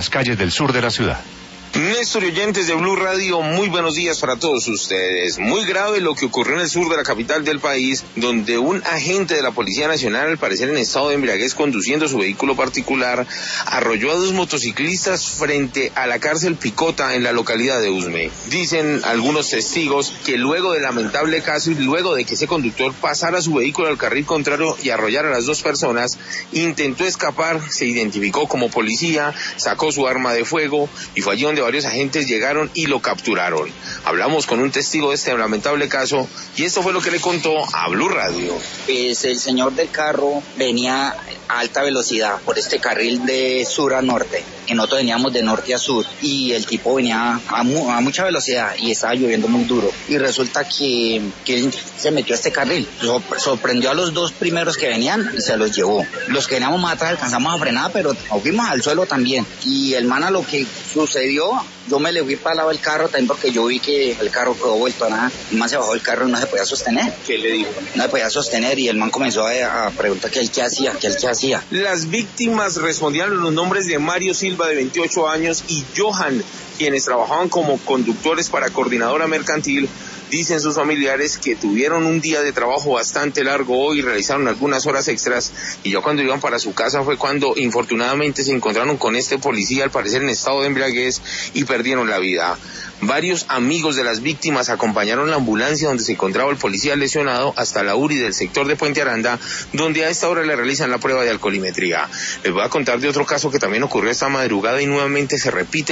las calles del sur de la ciudad. Néstor y oyentes de Blue Radio, muy buenos días para todos ustedes. Muy grave lo que ocurrió en el sur de la capital del país, donde un agente de la Policía Nacional, al parecer en estado de embriaguez conduciendo su vehículo particular, arrolló a dos motociclistas frente a la cárcel Picota en la localidad de Usme. Dicen algunos testigos que luego del lamentable caso y luego de que ese conductor pasara su vehículo al carril contrario y arrollara a las dos personas, intentó escapar, se identificó como policía, sacó su arma de fuego y fue allí donde varios agentes llegaron y lo capturaron. Hablamos con un testigo de este lamentable caso y esto fue lo que le contó a Blue Radio. Pues el señor del carro venía a alta velocidad por este carril de sur a norte, y nosotros veníamos de norte a sur y el tipo venía a mucha velocidad y estaba lloviendo muy duro y resulta que él se metió a este carril, sorprendió a los dos primeros que venían y se los llevó. Los que veníamos más atrás alcanzamos a frenar, pero nos fuimos al suelo también y el man, a lo que sucedió, yo me le fui para el lado del carro también porque yo vi que el carro quedó vuelto a nada. El man se bajó del carro y no se podía sostener. ¿Qué le dijo? No se podía sostener y el man comenzó a preguntar qué hacía. Las víctimas respondían los nombres de Mario Silva, de 28 años, y Johan, quienes trabajaban como conductores para Coordinadora Mercantil. Dicen sus familiares que tuvieron un día de trabajo bastante largo hoy, realizaron algunas horas extras y ya cuando iban para su casa fue cuando infortunadamente se encontraron con este policía, al parecer en estado de embriaguez, y perdieron la vida. Varios amigos de las víctimas acompañaron la ambulancia donde se encontraba el policía lesionado hasta la URI del sector de Puente Aranda, donde a esta hora le realizan la prueba de alcoholimetría. Les voy a contar de otro caso que también ocurrió esta madrugada y nuevamente se repite